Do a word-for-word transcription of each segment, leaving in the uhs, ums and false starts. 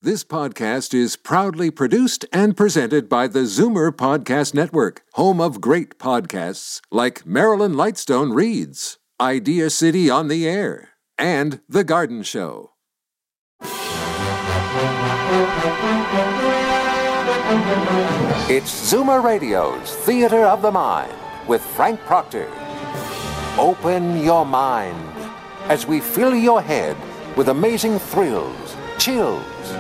This podcast is proudly produced and presented by the Zoomer Podcast Network, home of great podcasts like Marilyn Lightstone Reads, Idea City on the Air, and The Garden Show. It's Zoomer Radio's Theater of the Mind with Frank Proctor. Open your mind as we fill your head with amazing thrills, chills,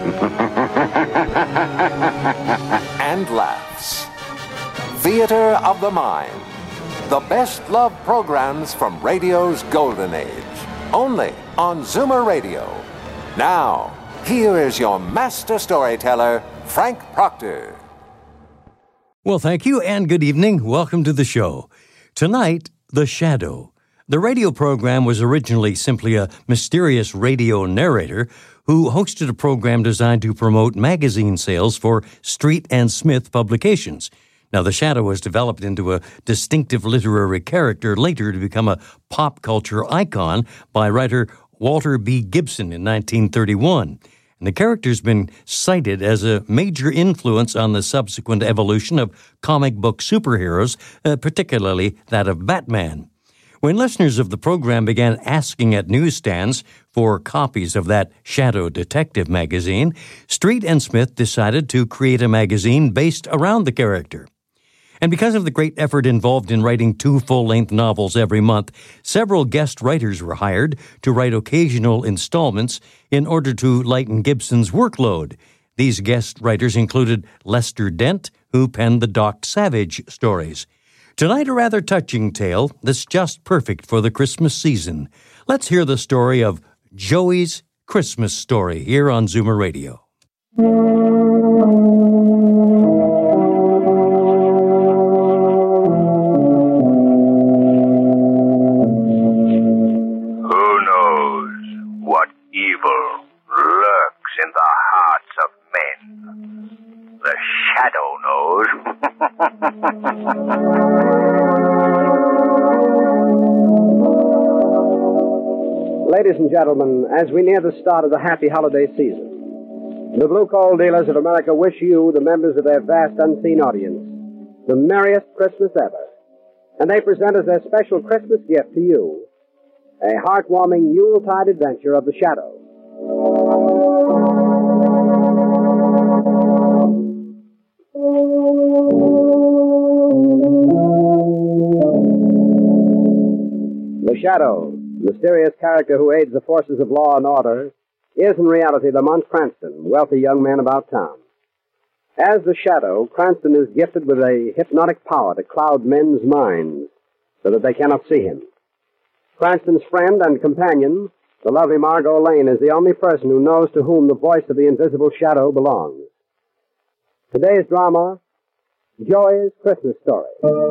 and laughs. Theater of the Mind. The best love programs from radio's golden age. Only on Zoomer Radio. Now, here is your master storyteller, Frank Proctor. Well, thank you and good evening. Welcome to the show. Tonight, The Shadow. The radio program was originally simply a mysterious radio narrator who hosted a program designed to promote magazine sales for Street and Smith publications. Now, The Shadow was developed into a distinctive literary character later to become a pop culture icon by writer Walter B. Gibson in nineteen thirty-one. And the character's been cited as a major influence on the subsequent evolution of comic book superheroes, uh, particularly that of Batman. When listeners of the program began asking at newsstands for copies of that Shadow Detective magazine, Street and Smith decided to create a magazine based around the character. And because of the great effort involved in writing two full-length novels every month, several guest writers were hired to write occasional installments in order to lighten Gibson's workload. These guest writers included Lester Dent, who penned the Doc Savage stories. Tonight, a rather touching tale that's just perfect for the Christmas season. Let's hear the story of Joey's Christmas Story here on Zoomer Radio. Who knows what evil lurks in the hearts of men? The Shadow knows. Ladies and gentlemen, as we near the start of the happy holiday season, the Blue Coal Dealers of America wish you, the members of their vast unseen audience, the merriest Christmas ever. And they present as their special Christmas gift to you a heartwarming Yuletide adventure of the Shadow. The Shadow, mysterious character who aids the forces of law and order, is in reality Lamont Cranston, wealthy young man about town. As the Shadow, Cranston is gifted with a hypnotic power to cloud men's minds so that they cannot see him. Cranston's friend and companion, the lovely Margot Lane, is the only person who knows to whom the voice of the invisible Shadow belongs. Today's drama, Joey's Christmas Story.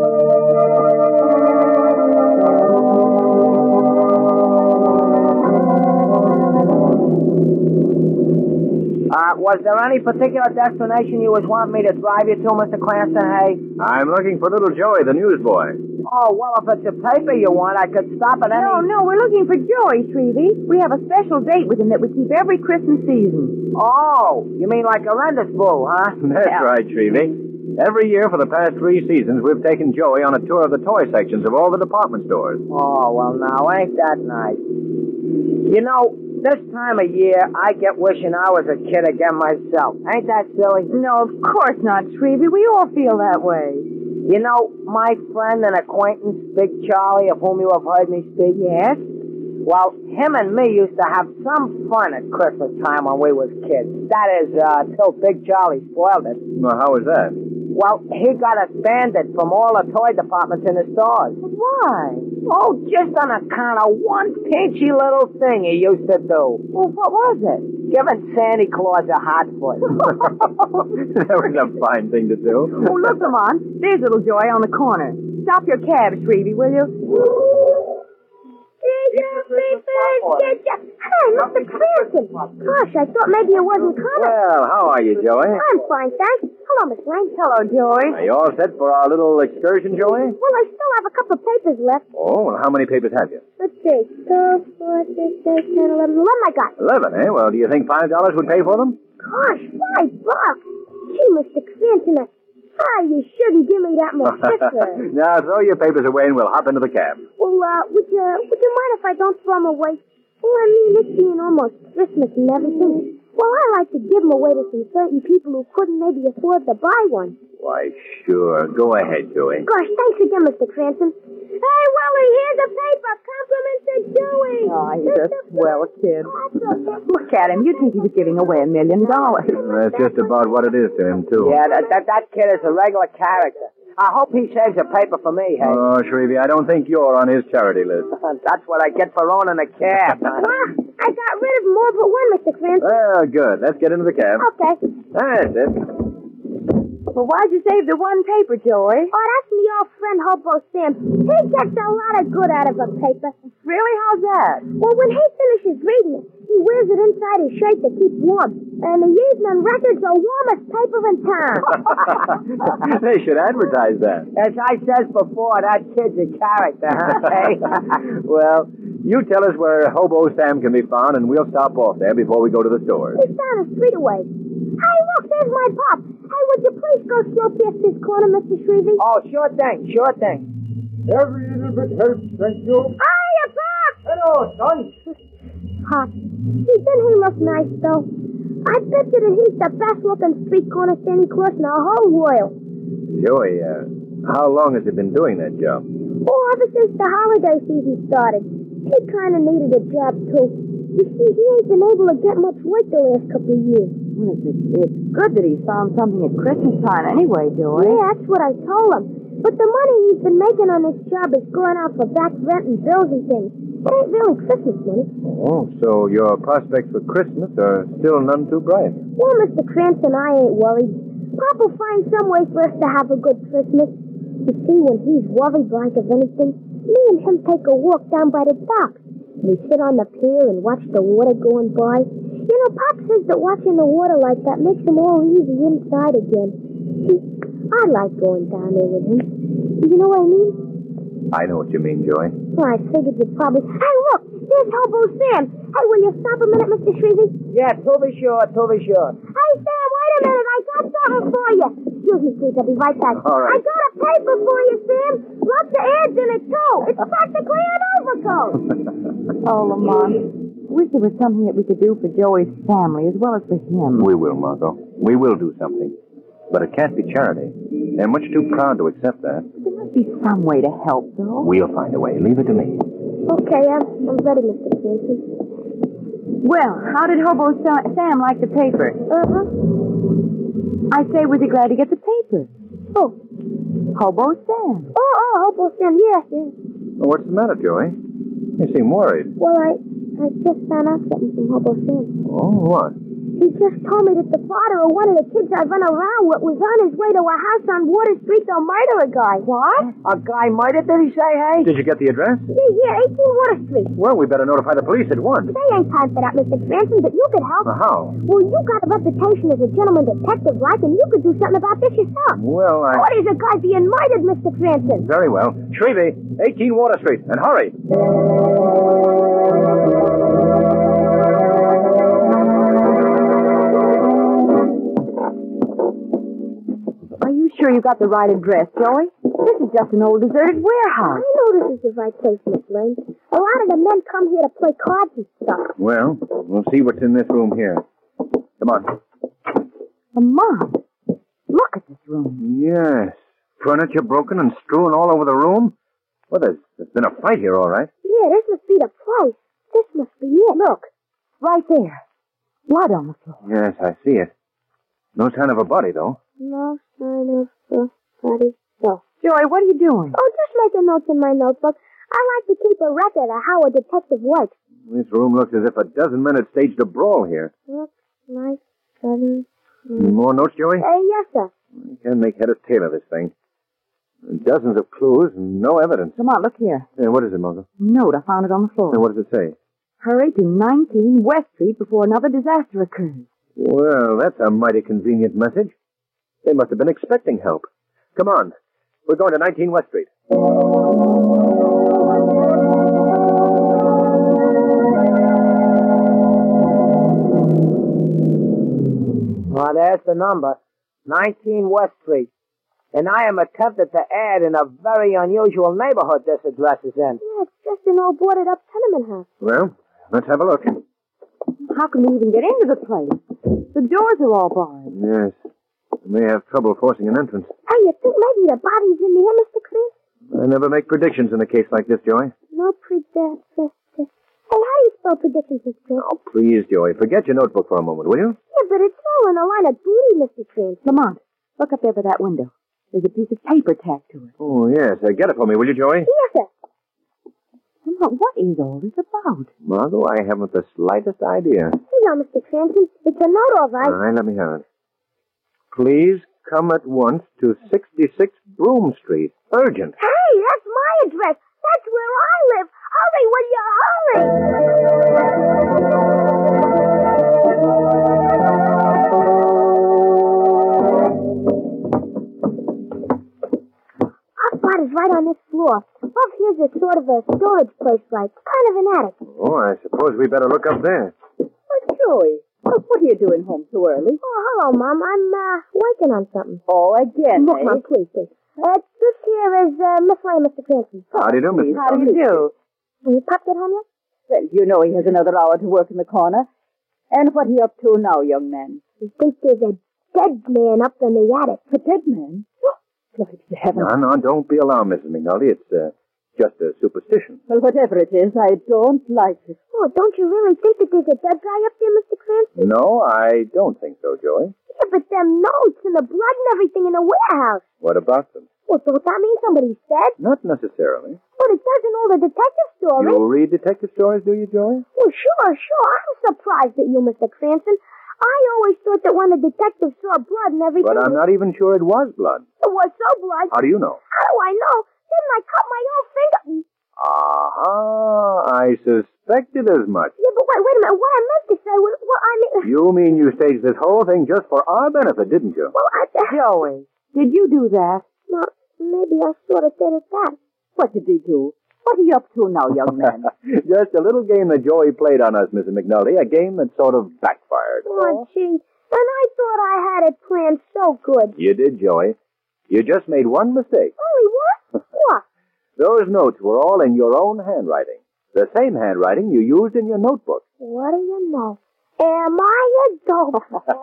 Uh, was there any particular destination you was wanting me to drive you to, Mister Cranston, hey? I'm looking for little Joey, the newsboy. Oh, well, if it's a paper you want, I could stop at any... No, no, we're looking for Joey, Treevy. We have a special date with him that we keep every Christmas season. Oh, you mean like a rendezvous, huh? That's Yeah. right, Treevy. Every year for the past three seasons, we've taken Joey on a tour of the toy sections of all the department stores. Oh, well, now, ain't that nice? You know, this time of year, I get wishing I was a kid again myself. Ain't that silly? No, of course not, Treevy. We all feel that way. You know, my friend and acquaintance, Big Charlie, of whom you have heard me speak? Yes? Well, him and me used to have some fun at Christmas time when we was kids. That is, uh, till Big Charlie spoiled it. Well, how was that? Well, he got us banded from all the toy departments in the stores. But why? Oh, just on account of one pinchy little thing he used to do. Well, what was it? Giving Santa Claus a hot foot. That was a fine thing to do. Oh, look, come on. There's little Joey on the corner. Stop your cab, Treevy, will you? Hey, Mister Cranston. Gosh, I thought maybe you wasn't coming. Well, how are you, Joey? I'm fine, thanks. Hello, Miss Lane. Hello, Joey. Are you all set for our little excursion, Joey? Well, I still have a couple of papers left. Oh, well, how many papers have you? Let's see. Two, four, six, eight, ten, eleven. Eleven I got. Eleven, eh? Well, do you think five dollars would pay for them? Gosh, five bucks. Gee, Mister Cranston, ah, you shouldn't give me that much extra. Now, throw your papers away and we'll hop into the cab. Well, uh, would you, would you mind if I don't throw them away? Well, I mean, it's being almost Christmas and everything. Well, I like to give them away to some certain people who couldn't maybe afford to buy one. Why, sure. Go ahead, Joey. Gosh, thanks again, Mister Cranston. Hey, Willie, here's a paper. Compliments to Joey. Oh, he's a swell kid. Look at him. You'd think he was giving away a million dollars. That's just about what it is to him, too. Yeah, that, that, that kid is a regular character. I hope he saves a paper for me, hey? Oh, Shrevey, I don't think you're on his charity list. That's what I get for owning a cab. Ah, I got rid of more but one, Mister Cranston. Well, good. Let's get into the cab. Okay. That's it. Well, why'd you save the one paper, Joey? Oh, that's my old friend Hobo Sam. He gets a lot of good out of a paper. Really? How's that? Well, when he finishes reading it, he wears it inside his shirt to keep warm. And the evening record's the warmest paper in town. They should advertise that. As I said before, that kid's a character, huh? Hey? Well, you tell us where Hobo Sam can be found, and we'll stop off there before we go to the stores. He's down the street away. Hey, look, there's my pop. Hey, would you please go slow past this corner, Mister Shrevey? Oh, sure thing, sure thing. Every little bit helps, thank you. Hiya, Pop! Hello, son. Pop, gee, didn't he look nice, though? I bet you that he's the best-looking street corner Santa Claus in the whole world. Joey, uh, how long has he been doing that job? Oh, ever since the holiday season started. He kind of needed a job, too. You see, he ain't been able to get much work the last couple of years. Well, it's, it's good that he found something at Christmas time anyway, Joey. Yeah, that's what I told him. But the money he's been making on this job is going out for back rent and bills and things. It ain't really Christmas money. Oh, so your prospects for Christmas are still none too bright. Well, Mister Cranston, I ain't worried. Pop will find some way for us to have a good Christmas. You see, when he's worried like of anything, me and him take a walk down by the docks. We sit on the pier and watch the water going by. You know, Pop says that watching the water like that makes him all easy inside again. See, I like going down there with him. You know what I mean? I know what you mean, Joey. Well, I figured you'd probably... Hey, look! There's Hobo Sam! Hey, will you stop a minute, Mister Shrevey? Yeah, to be sure, to be sure. Hey, Sam, wait a minute. I got something for you. Excuse me, please. I'll be right back. All right. I got a paper for you, Sam. Lots of ads in it, too. It's practically an overcoat. Oh, Lamont. I wish there was something that we could do for Joey's family as well as for him. We will, Margot. We will do something. But it can't be charity. They're much too proud to accept that. There must be some way to help, though. We'll find a way. Leave it to me. Okay, I'm, I'm ready, Mister Cranston. Well, how did Hobo Sa- Sam like the paper? Uh-huh. I say, was he glad to get the paper? Oh. Hobo Sam. Oh, oh, Hobo Sam, yeah, yeah. Well, what's the matter, Joey? You seem worried. Well, I, I just found out something from Hobo Sam. Oh, what? He just told me that the father of one of the kids I run around with was on his way to a house on Water Street to murder a guy. What? A guy murdered, did he say, hey? Did you get the address? Yeah, yeah, eighteen Water Street. Well, we better notify the police at once. They ain't time for that, Mister Cranston, but you could help. Uh, how? Well, you got a reputation as a gentleman detective, like, and you could do something about this yourself. Well, I... What is a guy being murdered, Mister Cranston? Very well. Shrevey, eighteen Water Street, and hurry. Are you sure you got the right address, Joey? This is just an old deserted warehouse. I know this is the right place, Miss Lane. A lot of the men come here to play cards and stuff. Well, we'll see what's in this room here. Come on. Lamont, look at this room. Yes. Furniture broken and strewn all over the room? Well, there's, there's been a fight here, all right. Yeah, this must be the place. This must be it. Look, right there. Blood on the floor. Yes, I see it. No sign of a body, though. No sign of the body. So. Joey, what are you doing? Oh, just making notes in my notebook. I like to keep a record of how a detective works. This room looks as if a dozen men had staged a brawl here. Looks like seven. More notes, Joey? Uh, yes, sir. I can't make head or tail of this thing. Dozens of clues and no evidence. Come on, look here. Yeah, what is it, Margot? Note, I found it on the floor. And what does it say? Hurry to nineteen West Street before another disaster occurs. Well, that's a mighty convenient message. They must have been expecting help. Come on. We're going to nineteen West Street. Well, there's the number. nineteen West Street. And I am attempted to add in a very unusual neighborhood this address is in. Yeah, it's just an old boarded-up tenement house. Well, let's have a look. How can we even get into the place? The doors are all barred. Yes. We may have trouble forcing an entrance. Hey, you think maybe the body's in here, Mister Chris? I never make predictions in a case like this, Joey. No predictions. Hey, how do you spell predictions, Mister Chris? Oh, please, Joey. Forget your notebook for a moment, will you? Yeah, but it's all in a line of duty, Mister Chris. Lamont, look up there by that window. There's a piece of paper tacked to it. Oh, yes. Uh, get it for me, will you, Joey? Yes, sir. Lamont, what is all this about? Margot, I haven't the slightest idea. Here you are, Mister Cranston. It's a note, all right. All right, let me have it. Please come at once to sixty-six Broome Street. Urgent. Hey, that's my address. That's where I live. Hurry, will you Our spot is right on this floor. Up here's a sort of a storage place, like kind of an attic. Oh, I suppose we better look up there. Oh, Joey, what are you doing home so early? Oh, hello, Mom. I'm uh, working on something. Oh, again, Look, eh? Mom, please, please. Uh, this here is uh, Miss Lane, Mister Cranston. How do you do, Missus How do you do? Has Pop get home yet? Well, you know he has another hour to work in the corner. And what are you up to now, young man? I think there's a dead man up in the attic. A dead man? Glory to heaven. No, no, don't be alarmed, Missus McNulty. It's uh, just a superstition. Well, whatever it is, I don't like it. Oh, don't you really think that there's a dead guy up there, Mister Cranston? No, I don't think so, Joey. Yeah, but them notes and the blood and everything in the warehouse. What about them? Well, don't that mean somebody's dead? Not necessarily. But it does in all the detective stories. You read detective stories, do you, Joey? Well, sure, sure. I'm surprised at you, Mister Cranston. I always thought that when the detective saw blood and everything... But I'm not even sure it was blood. It was so blood. How do you know? How do I know? Didn't I cut my own finger? Ah, I suspected as much. Yeah, but wait, wait a minute. What I meant to say was... Well, I mean... You mean you staged this whole thing just for our benefit, didn't you? Well, I... Joey, did you do that? Well, maybe I sort of did it that. What did he do? What are you up to now, young man? Just a little game that Joey played on us, Missus McNulty. A game that sort of backfired. Oh, gee. And I thought I had it planned so good. You did, Joey. You just made one mistake. Only what? What? Those notes were all in your own handwriting. The same handwriting you used in your notebook. What do you know? Am I a dope?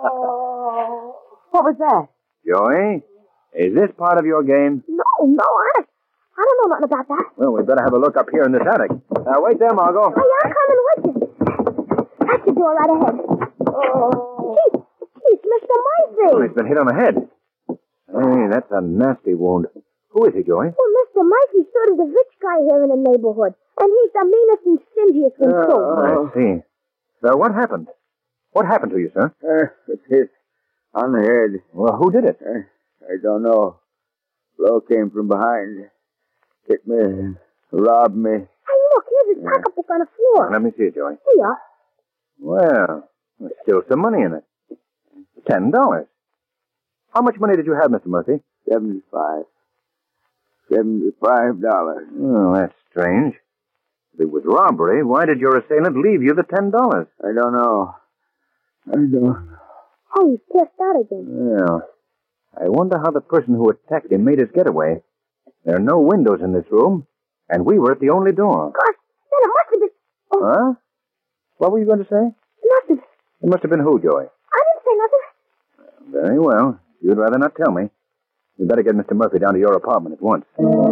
Oh. What was that? Joey, is this part of your game? No, no, honest. I don't know nothing about that. Well, we better have a look up here in this attic. Uh, wait there, Margot. Hey, I'm coming with you. That's the door right ahead. Oh. Gee, gee, it's Mister Murphy. Oh, he's been hit on the head. Hey, that's a nasty wound. Who is he, Joey? Well, Mister Murphy's sort of the rich guy here in the neighborhood. And he's the meanest and stingiest one, too. I see. So what happened? What happened to you, sir? Uh, it's hit on the head. Well, who did it? Uh, I don't know. Blow came from behind. Hit me, robbed me. Hey, look, here's his pocketbook on the floor. Let me see it, Joey. Here you are. Well, there's still some money in it. Ten dollars. How much money did you have, Mister Murphy? Seventy-five. Seventy-five dollars. Oh, that's strange. If it was robbery, why did your assailant leave you the ten dollars? I don't know. I don't. Hey, he's pissed out again. Well, I wonder how the person who attacked him made his getaway. There are no windows in this room, and we were at the only door. Gosh, then it must have been... Oh. Huh? What were you going to say? Nothing. It must have been who, Joey? I didn't say nothing. Very well. You'd rather not tell me. You'd better get Mister Murphy down to your apartment at once.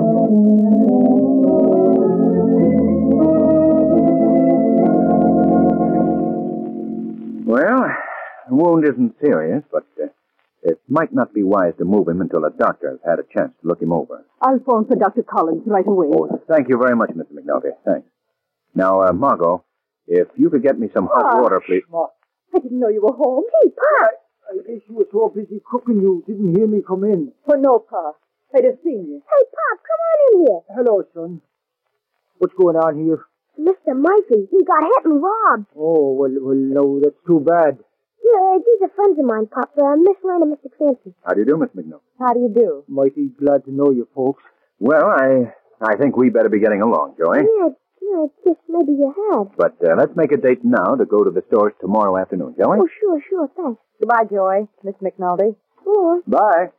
Well, the wound isn't serious, but uh, it might not be wise to move him until a doctor has had a chance to look him over. I'll phone for Doctor Collins right away. Oh, thank you very much, Mister McNulty. Thanks. Now, uh, Margot, if you could get me some hot Ah. water, please. I didn't know you were home. Hey, Pop. I guess you were so busy cooking you didn't hear me come in. Oh, no, Pa. I'd have seen you. Hey, Pop, come on in here. Hello, son. What's going on here? Mister Murphy, he got hit and robbed. Oh, well, well no, that's too bad. Yeah, these are friends of mine, Pop. Uh, Miss Lane and Mister Clancy. How do you do, Miss McNulty? How do you do? Mighty glad to know you folks. Well, I I think we better be getting along, Joey. Yeah, yeah, I guess maybe you had. But uh, let's make a date now to go to the stores tomorrow afternoon, shall we? Oh, sure, sure, thanks. Goodbye, Joy. Miss McNulty. Sure. Bye.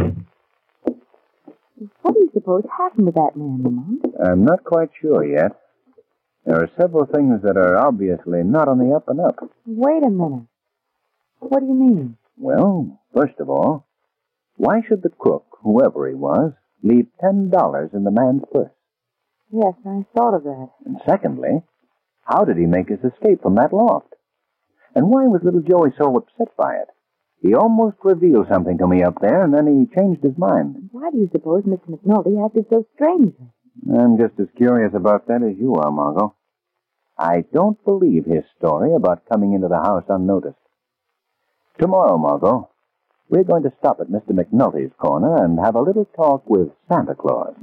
What do you suppose happened to that man, Lamont? I'm not quite sure yet. There are several things that are obviously not on the up and up. Wait a minute. What do you mean? Well, first of all, why should the crook, whoever he was, leave ten dollars in the man's purse? Yes, I thought of that. And secondly, how did he make his escape from that loft? And why was little Joey so upset by it? He almost revealed something to me up there, and then he changed his mind. Why do you suppose Mister McNulty acted so strangely? I'm just as curious about that as you are, Margot. I don't believe his story about coming into the house unnoticed. Tomorrow, Margot, we're going to stop at Mister McNulty's corner and have a little talk with Santa Claus.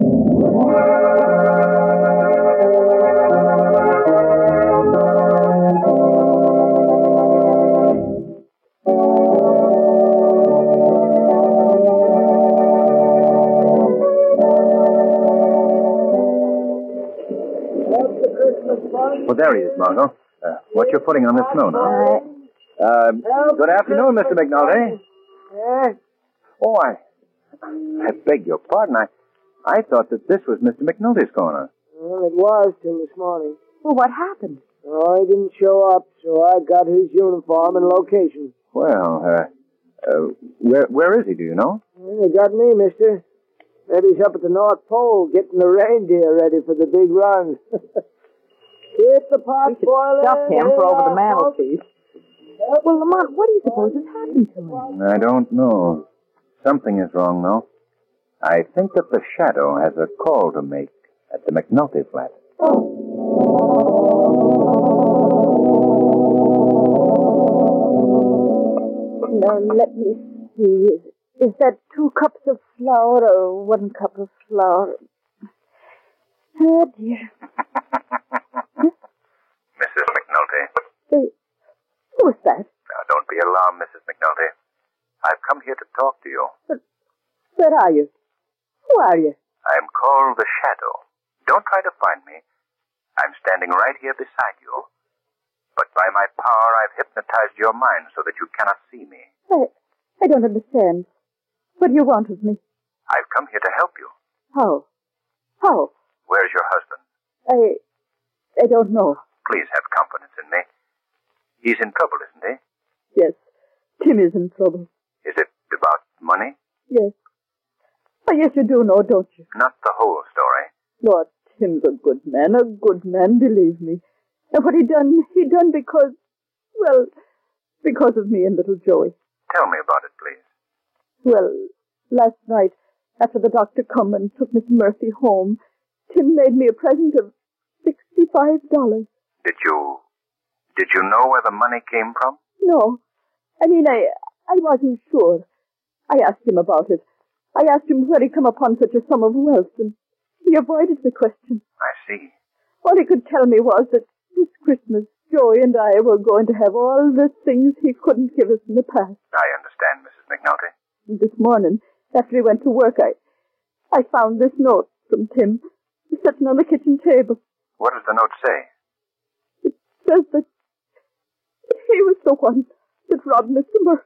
Well, there he is, Margot. Uh, what you're putting on the snow now? I... Uh, good afternoon, Mister McNulty. Yes? Oh, I, I beg your pardon. I, I thought that this was Mister McNulty's corner. Well, it was till this morning. Well, what happened? Oh, he didn't show up, so I got his uniform and location. Well, uh, uh, where where is he? Do you know? Well, they got me, mister. Maybe he's up at the North Pole getting the reindeer ready for the big run. Keep the pot We should boiling. stuff him for over the Yeah, mantelpiece. Well, Lamont, what do you suppose has happened to him? I don't know. Something is wrong, though. I think that the Shadow has a call to make at the McNulty flat. Now, let me see. Is, is that two cups of flour or one cup of flour? Oh, dear. Missus McNulty. Hey, who's that? Now, don't be alarmed, Missus McNulty. I've come here to talk to you. But where are you? Who are you? I'm called the Shadow. Don't try to find me. I'm standing right here beside you. But by my power, I've hypnotized your mind so that you cannot see me. I, I don't understand. What do you want of me? I've come here to help you. How? How? Where's your husband? I... I don't know. Please have confidence in me. He's in trouble, isn't he? Yes, Tim is in trouble. Is it about money? Yes. Oh, yes, you do know, don't you? Not the whole story. Lord, Tim's a good man, a good man, believe me. And what he done, he done because, well, because of me and little Joey. Tell me about it, please. Well, last night, after the doctor come and took Miss Murphy home, Tim made me a present of sixty-five dollars. Did you... Did you know where the money came from? No. I mean, I I wasn't sure. I asked him about it. I asked him where he come upon such a sum of wealth, and he avoided the question. I see. All he could tell me was that this Christmas, Joey and I were going to have all the things he couldn't give us in the past. I understand, Missus McNulty. And this morning, after he went to work, I I found this note from Tim sitting on the kitchen table. What does the note say? It says that he was the one that robbed Mister Murphy.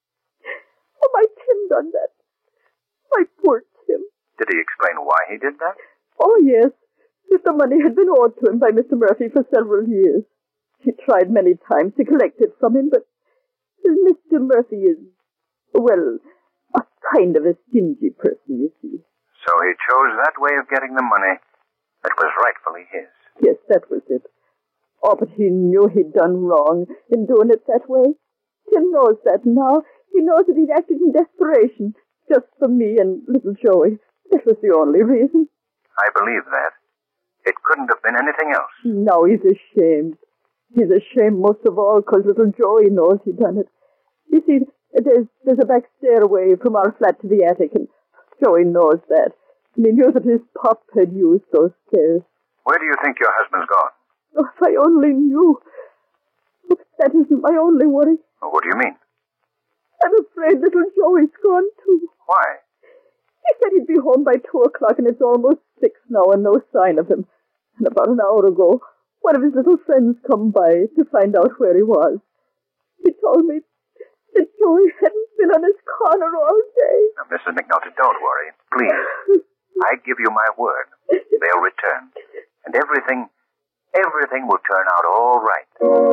Oh, my Tim done that. My poor Tim. Did he explain why he did that? Oh, yes. That the money had been owed to him by Mister Murphy for several years. He tried many times to collect it from him, but Mister Murphy is, well, a kind of a stingy person, you see. So he chose that way of getting the money that was rightfully his. Yes, that was it. Oh, but he knew he'd done wrong in doing it that way. Tim knows that now. He knows that he'd acted in desperation, just for me and little Joey. That was the only reason. I believe that. It couldn't have been anything else. Now he's ashamed. He's ashamed most of all because little Joey knows he done it. You see, there's, there's a back stairway from our flat to the attic, and Joey knows that. And he knew that his pop had used those stairs. Where do you think your husband's gone? Oh, if I only knew. But that isn't my only worry. Well, what do you mean? I'm afraid little Joey's gone, too. Why? He said he'd be home by two o'clock, and it's almost six now, and no sign of him. And about an hour ago, one of his little friends come by to find out where he was. He told me that Joey hadn't been on his corner all day. Now, Missus McNulty, don't worry. Please. I give you my word. They'll return. And everything, everything will turn out all right.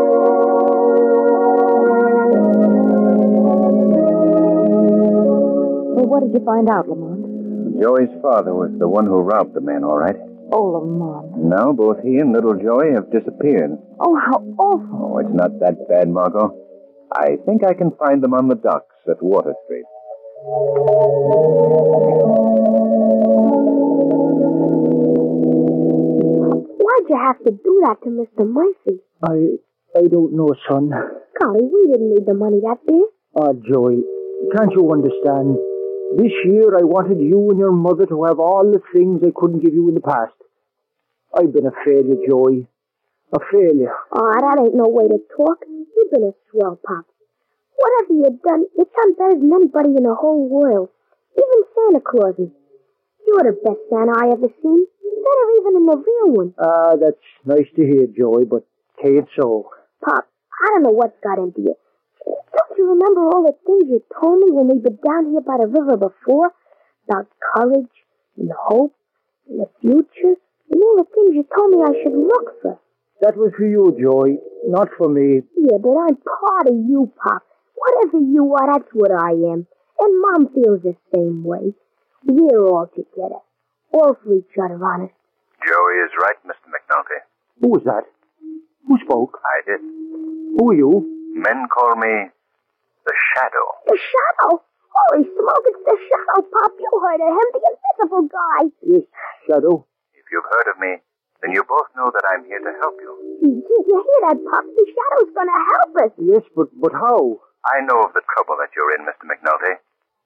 Well, what did you find out, Lamont? Joey's father was the one who robbed the man, all right. Oh, Lamont. Now both he and little Joey have disappeared. Oh, how awful. Oh, it's not that bad, Margot. I think I can find them on the docks at Water Street. Why'd you have to do that to Mister Murphy? I I don't know, son. Golly, we didn't need the money that day. Ah, Joey, can't you understand? This year I wanted you and your mother to have all the things I couldn't give you in the past. I've been a failure, Joey. A failure. Oh, that ain't no way to talk. You've been a swell, Pop. Whatever you've done, you've done better than anybody in the whole world. Even Santa Clauses. You're the best Santa I ever seen. Better even than the real one. Ah, that's nice to hear, Joey, but ain't so. Pop, I don't know what got into you. Don't you remember all the things you told me when we've been down here by the river before? About courage and hope and the future and all the things you told me I should look for. That was for you, Joey, not for me. Yeah, but I'm part of you, Pop. Whatever you are, that's what I am. And Mom feels the same way. We're all together. All for each other, honest. Joey is right, Mister McNulty. Who was that? Who spoke? I did. Who are you? Men call me the Shadow. The Shadow? Holy smoke, it's the Shadow, Pop. You heard of him, the invisible guy. Yes, Shadow. If you've heard of me, then you both know that I'm here to help you. Did you hear that, Pop? The Shadow's gonna help us. Yes, but, but how? I know of the trouble that you're in, Mister McNulty.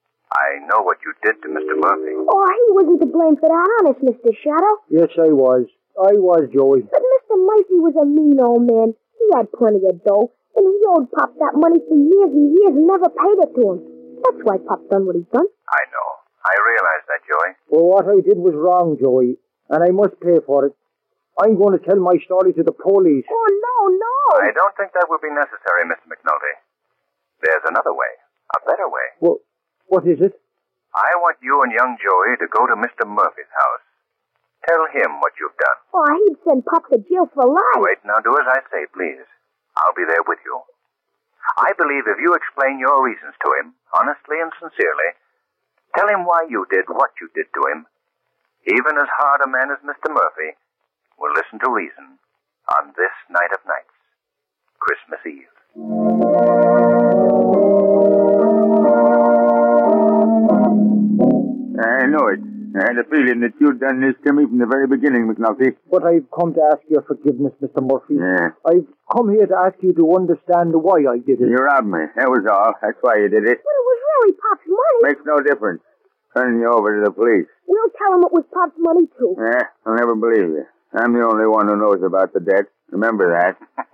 I know what you did to Mister Murphy. Oh, he wasn't to blame for that, honest, Mister Shadow. Yes, I was. I was, Joey. But Mister Murphy was a mean old man. He had plenty of dough, and he owed Pop that money for years and years and never paid it to him. That's why Pop done what he done. I know. I realize that, Joey. Well, what I did was wrong, Joey, and I must pay for it. I'm going to tell my story to the police. Oh, no, no. I don't think that will be necessary, Mister McNulty. There's another way. A better way. Well, what is it? I want you and young Joey to go to Mister Murphy's house. Tell him what you've done. Oh, he'd send Pop to jail for life. Wait, now do as I say, please. I'll be there with you. I believe if you explain your reasons to him, honestly and sincerely, tell him why you did what you did to him, even as hard a man as Mister Murphy will listen to reason on this night of nights, Christmas Eve. I know it. I had a feeling that you'd done this to me from the very beginning, McNulty. But I've come to ask your forgiveness, Mister Murphy. Yeah. I've come here to ask you to understand why I did it. You robbed me. That was all. That's why you did it. But it was really Pop's money. Makes no difference. Turning you over to the police. We'll tell him it was Pop's money, too. Yeah, I'll never believe you. I'm the only one who knows about the debt. Remember that.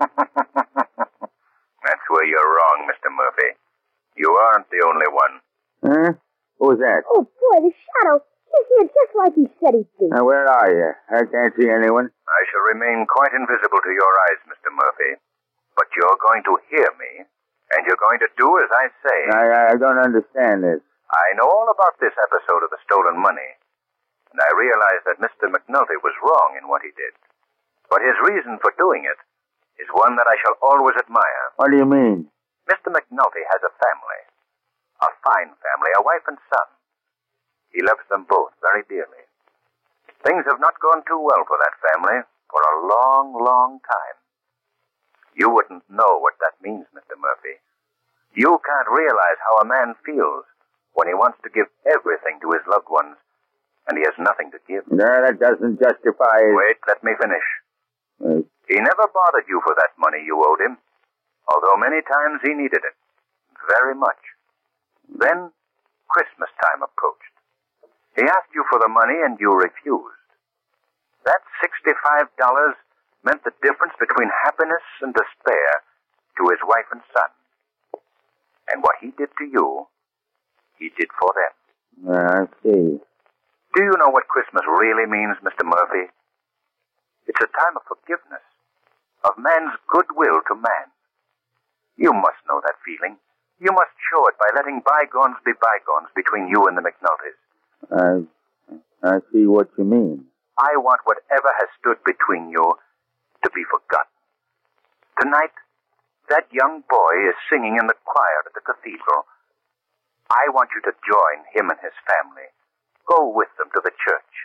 That's where you're wrong, Mister Murphy. You aren't the only one. Huh? Who's that? Oh, boy, the Shadow. He's here just like he said he'd be. Now, where are you? I can't see anyone. I shall remain quite invisible to your eyes, Mister Murphy. But you're going to hear me, and you're going to do as I say. I, I don't understand this. I know all about this episode of the stolen money, and I realize that Mister McNulty was wrong in what he did. But his reason for doing it is one that I shall always admire. What do you mean? Mister McNulty has a family. A fine family, a wife and son. He loves them both very dearly. Things have not gone too well for that family for a long, long time. You wouldn't know what that means, Mister Murphy. You can't realize how a man feels when he wants to give everything to his loved ones, and he has nothing to give. No, that doesn't justify it. Wait, let me finish. Wait. He never bothered you for that money you owed him, although many times he needed it. Very much. Then Christmas time approached. He asked you for the money, and you refused. That sixty-five dollars meant the difference between happiness and despair to his wife and son. And what he did to you, he did for them. Uh, I see. Do you know what Christmas really means, Mister Murphy? It's a time of forgiveness, of man's goodwill to man. You must know that feeling. You must show it by letting bygones be bygones between you and the McNultys. I, I see what you mean. I want whatever has stood between you to be forgotten. Tonight, that young boy is singing in the choir at the cathedral. I want you to join him and his family. Go with them to the church.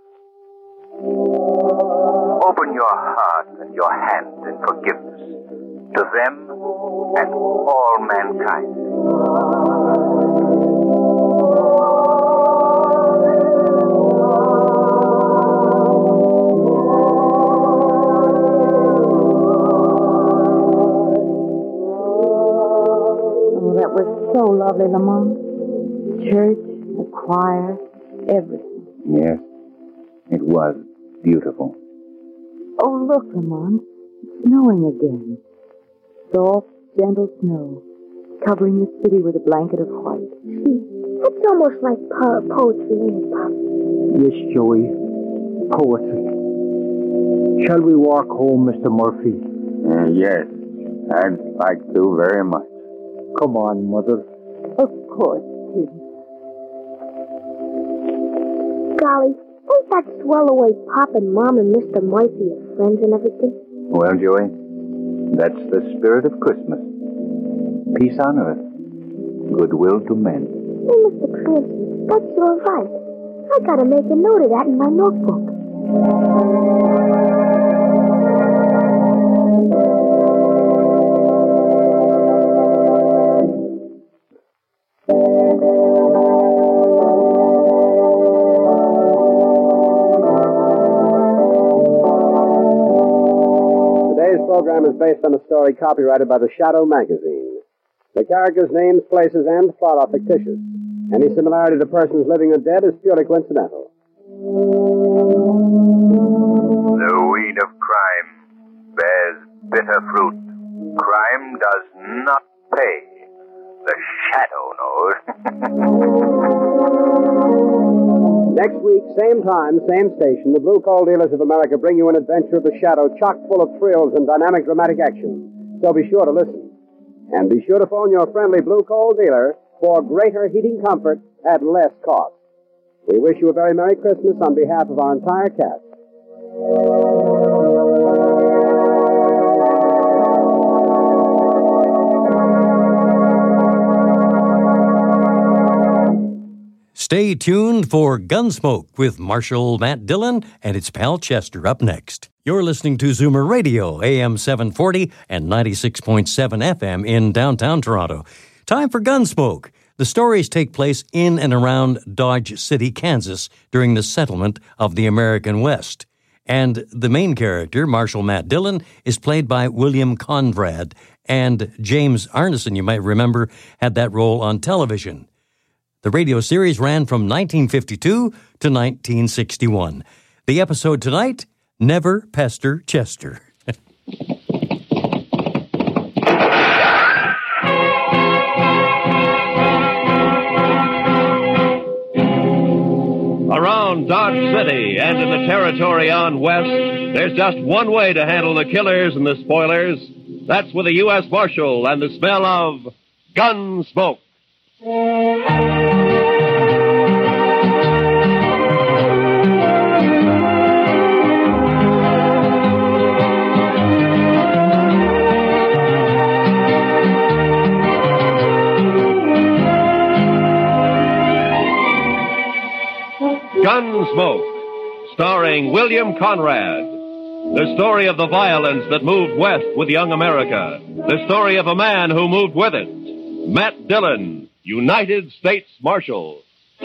Open your heart and your hand in forgiveness to them and all mankind. Oh, that was so lovely, Lamont. Church, the choir, everything. Yes, it was beautiful. Oh, look, Lamont. It's snowing again. Soft, gentle snow, covering the city with a blanket of white. That's almost like po- poetry, ain't it, Pop? Yes, Joey. Poetry. Shall we walk home, Mister Murphy? Uh, yes, I'd like to very much. Come on, Mother. Of course, Tim. Golly, ain't that swell the way Pop and Mom and Mister Murphy are friends and everything? Well, Joey, that's the spirit of Christmas. Peace on earth, goodwill to men. Hey, Mister Cranston, that's all right. I gotta make a note of that in my notebook. Today's program is based on a story copyrighted by the Shadow magazine. The characters' names, places, and plot are fictitious. Any similarity to persons living or dead is purely coincidental. The weed of crime bears bitter fruit. Crime does not pay. The Shadow knows. Next week, same time, same station, the Blue Coal Dealers of America bring you an adventure of the Shadow chock full of thrills and dynamic dramatic action. So be sure to listen. And be sure to phone your friendly Blue Coal dealer for greater heating comfort at less cost. We wish you a very Merry Christmas on behalf of our entire cast. Stay tuned for Gunsmoke with Marshal Matt Dillon and its pal Chester up next. You're listening to Zoomer Radio, A M seven forty and ninety-six point seven F M in downtown Toronto. Time for Gunsmoke. The stories take place in and around Dodge City, Kansas, during the settlement of the American West. And the main character, Marshal Matt Dillon, is played by William Conrad. And James Arneson, you might remember, had that role on television. The radio series ran from nineteen fifty-two to nineteen sixty-one. The episode tonight, Never Pester Chester. Around Dodge City and in the territory on west, there's just one way to handle the killers and the spoilers. That's with a U S Marshal and the smell of gun smoke. Gunsmoke, starring William Conrad. The story of the violence that moved west with young America. The story of a man who moved with it. Matt Dillon, United States Marshal.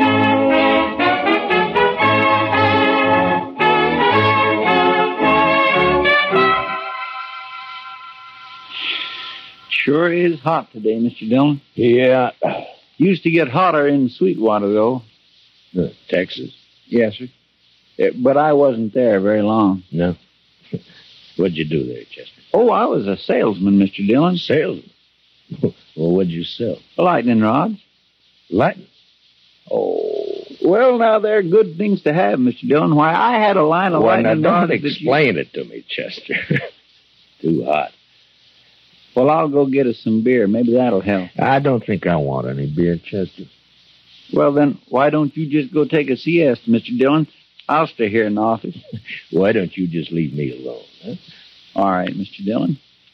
Sure is hot today, Mister Dillon. Yeah. Used to get hotter in Sweetwater, though. Uh, Texas? Yes, sir. Uh, but I wasn't there very long. No. What'd you do there, Chester? Oh, I was a salesman, Mister Dillon. Salesman? Well, what'd you sell? Lightning rods. Lightning? Oh. Well, now, they're good things to have, Mister Dillon. Why, I had a line of Well, now, lightning. don't rods that explain it to me, Chester. Too hot. Well, I'll go get us some beer. Maybe that'll help. I don't think I want any beer, Chester. Well, then, why don't you just go take a siesta, Mister Dillon? I'll stay here in the office. Why don't you just leave me alone, huh? All right, Mister Dillon.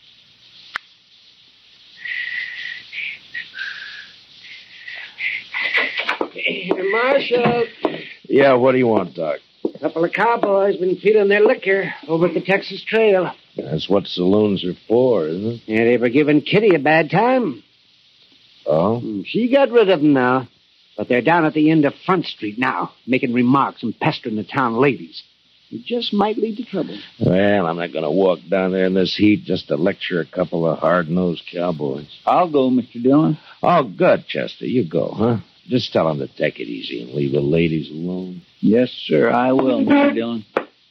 Hey, Marshal. Yeah, what do you want, Doc? A couple of cowboys been feeding their liquor over at the Texas Trail. That's what saloons are for, isn't it? Yeah, they were giving Kitty a bad time. Oh? She got rid of them now. But they're down at the end of Front Street now, making remarks and pestering the town ladies. It just might lead to trouble. Well, I'm not going to walk down there in this heat just to lecture a couple of hard-nosed cowboys. I'll go, Mister Dillon. Oh, good, Chester. You go, huh? Just tell them to take it easy and leave the ladies alone. Yes, sir, I will, Mister Dillon.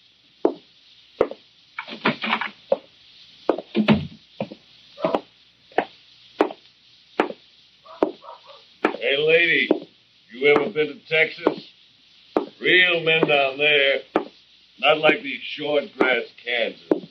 Hey, lady, you ever been to Texas? Real men down there. Not like these short grass Kansas.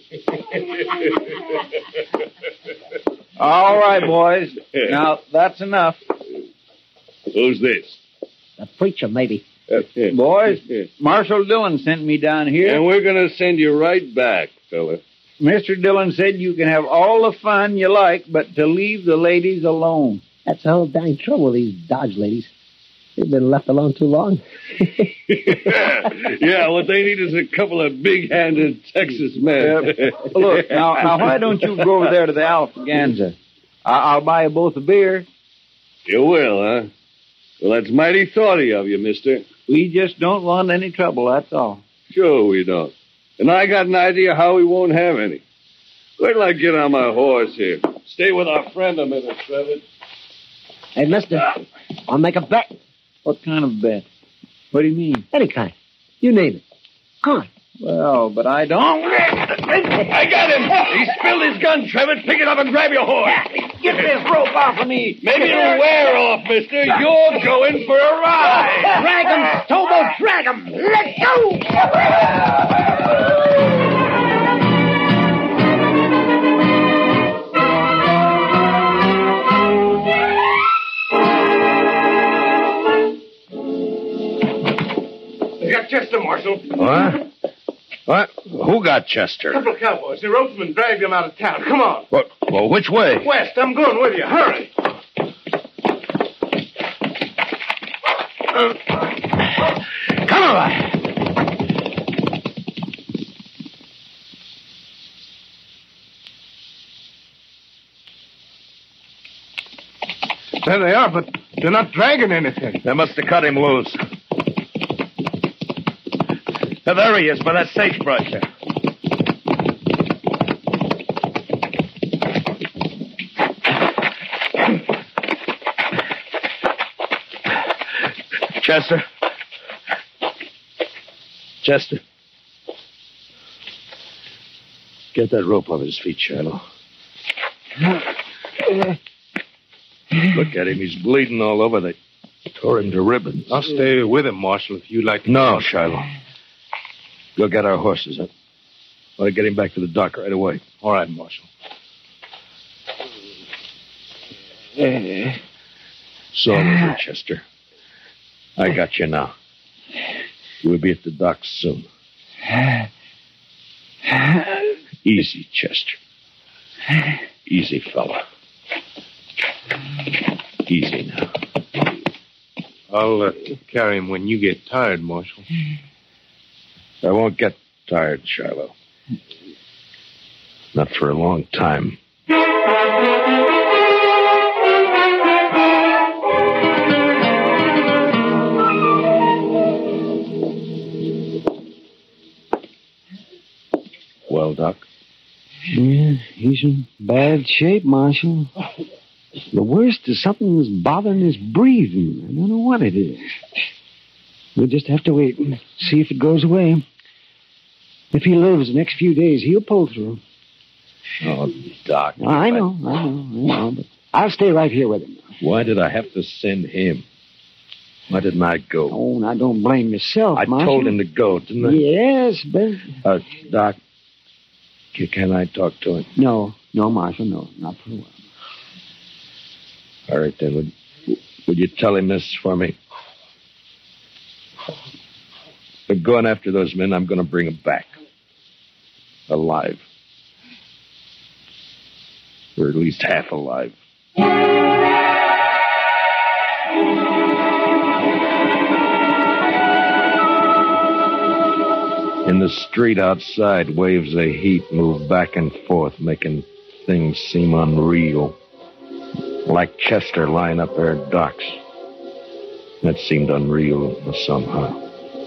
All right, boys. Now, that's enough. Who's this? The preacher, maybe. Boys, Marshal Dillon sent me down here. And we're going to send you right back, fella. Mister Dillon said you can have all the fun you like, but to leave the ladies alone. That's the whole dang trouble with these Dodge ladies. They've been left alone too long. yeah, yeah, what they need is a couple of big-handed Texas men. Yep. Look, now, now, why don't you go over there to the Alfaganza? I- I'll buy you both a beer. You will, huh? Well, that's mighty thoughty of you, mister. We just don't want any trouble, that's all. Sure we don't. And I got an idea how we won't have any. Wait till I get on my horse here. Stay with our friend a minute, Trevor. Hey, mister, I'll make a bet. What kind of bet? What do you mean? Any kind. You name it. Come on. Well, but I don't... I got him! He spilled his gun, Trevor. Pick it up and grab your horse. Get this rope off of me. Maybe it'll wear off, mister. You're going for a ride. Drag him, Tobo, drag him. Let go! You got Chester, Marshal. What? What? Who got Chester? A couple of cowboys. The ropesman dragged him out of town. Come on. What? Well, which way? West. I'm going with you. Hurry. Come on. There they are, but they're not dragging anything. They must have cut him loose. Now, there he is, by that sagebrush. Chester. Chester. Get that rope off his feet, Shiloh. Look at him. He's bleeding all over. They tore him to ribbons. I'll stay with him, Marshal, if you like to. No, Shiloh. Go get our horses. Huh? Want to get him back to the dock right away. All right, Marshal. So, Mister Chester. I got you now. We'll be at the docks soon. Easy, Chester. Easy, fella. Easy now. I'll uh, carry him when you get tired, Marshal. I won't get tired, Shiloh. Not for a long time. Well, Doc? Yeah, he's in bad shape, Marshal. The worst is something's bothering his breathing. I don't know what it is. We'll just have to wait and see if it goes away. If he lives the next few days, he'll pull through. Oh, Doc. I know, I know, I know, but I'll stay right here with him. Why did I have to send him? Why didn't I go? Oh, now don't blame yourself, I Marshal. told him to go, didn't I? Yes, but... Uh, Doc, c- can I talk to him? No, no, Marshal, no, not for a while. All right, then. Would, would you tell him this for me? We're going after those men. I'm going to bring them back. Alive. Or at least half alive. In the street outside, waves of heat move back and forth, making things seem unreal. Like Chester lying up there at docks. That seemed unreal somehow.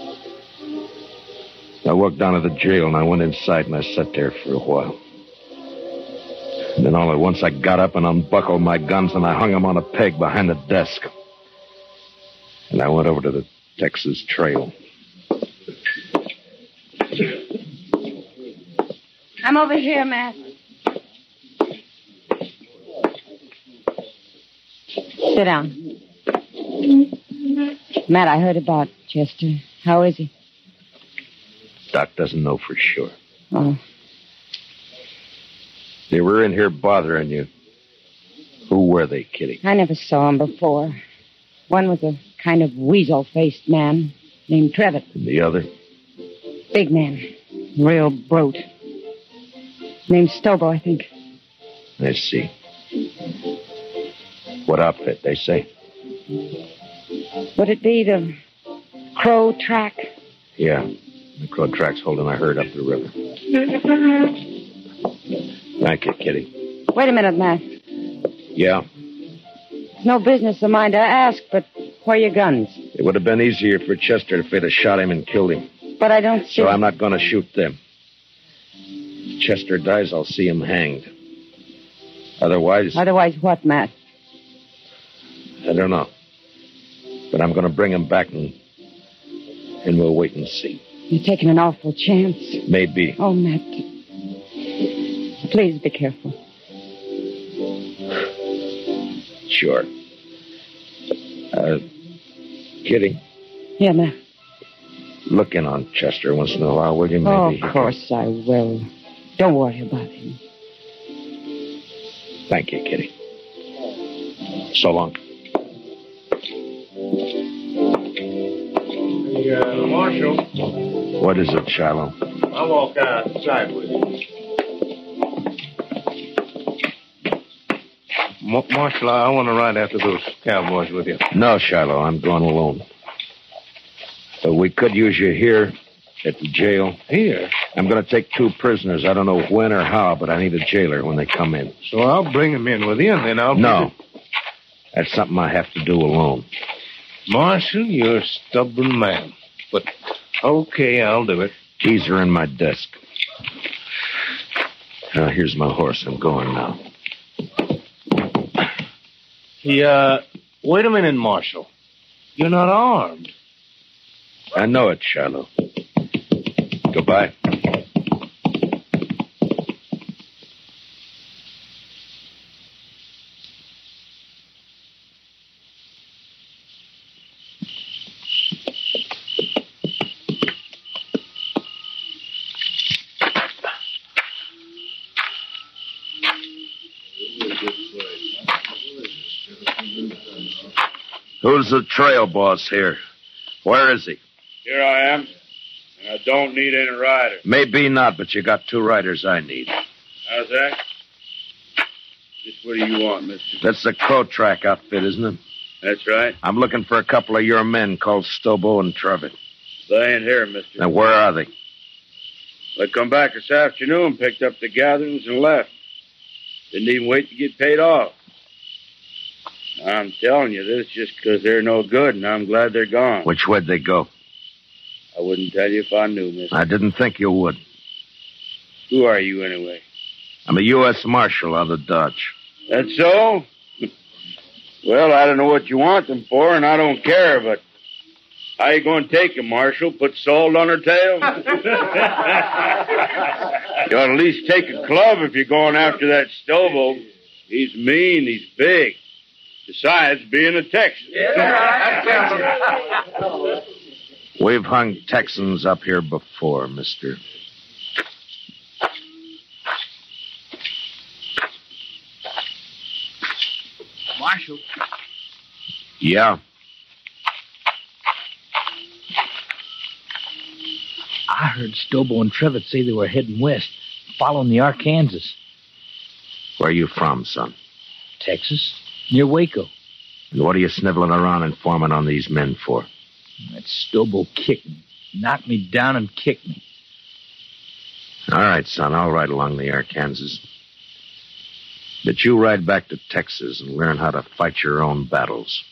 I walked down to the jail and I went inside and I sat there for a while. And then all at once I got up and unbuckled my guns and I hung them on a peg behind the desk. And I went over to the Texas Trail. I'm over here, Matt. Sit down. Matt, I heard about Chester. How is he? Doc doesn't know for sure. Oh. They were in here bothering you. Who were they, Kitty? I never saw him before. One was a kind of weasel-faced man named Trevitt. And the other? Big man. Real brute. Named Stobo, I think. I see. What outfit, they say? Would it be the Crow Track? Yeah. The Crow Track's holding a herd up the river. Thank you, Kitty. Wait a minute, Matt. Yeah? It's no business of mine to ask, but where are your guns? It would have been easier for Chester if they'd have shot him and killed him. But I don't see... So I'm not going to shoot them. If Chester dies, I'll see him hanged. Otherwise... Otherwise what, Matt? I don't know. But I'm going to bring him back and... and we'll wait and see. You're taking an awful chance. Maybe. Oh, Matt. Please be careful. Sure. Uh, Kitty? Yeah, Matt. Look in on Chester once in a while, will you? Maybe Oh, he of course can... I will. Don't worry about him. Thank you, Kitty. So long. Hey, uh, Marshal. What is it, Shiloh? I'll walk outside with you. Ma- Marshal, I want to ride after those cowboys with you. No, Shiloh, I'm going alone. But we could use you here at the jail. Here? I'm going to take two prisoners. I don't know when or how, but I need a jailer when they come in. So I'll bring them in with you, and then I'll... No. That's something I have to do alone. Marshal, you're a stubborn man. But, okay, I'll do it. Keys are in my desk. Now, here's my horse. I'm going now. Yeah, uh, wait a minute, Marshal. You're not armed. I know it, Shiloh. Goodbye. Who's the trail boss here? Where is he? Here I am, and I don't need any rider. Maybe not, but you got two riders I need. How's that? Just what do you want, mister? That's the Crow Track outfit, isn't it? That's right. I'm looking for a couple of your men called Stobo and Trevitt. They ain't here, mister. Now, where are they? They come back this afternoon, picked up the gatherings, and left. Didn't even wait to get paid off. I'm telling you this just because they're no good, and I'm glad they're gone. Which way'd they go? I wouldn't tell you if I knew, mister. I didn't think you would. Who are you, anyway? I'm a U S Marshal out of Dodge. That's so? Well, I don't know what you want them for, and I don't care, but how you going to take them, Marshal? Put salt on her tail? You ought to at least take a club if you're going after that Stobo. He's mean, he's big. Besides being a Texan. We've hung Texans up here before, mister. Marshal. Yeah. I heard Stobo and Trevitt say they were heading west, following the Arkansas. Where are you from, son? Texas, near Waco. And what are you sniveling around informing on these men for? That Stobo kicked me, knocked me down and kicked me. All right, son, I'll ride along the Arkansas. But you ride back to Texas and learn how to fight your own battles.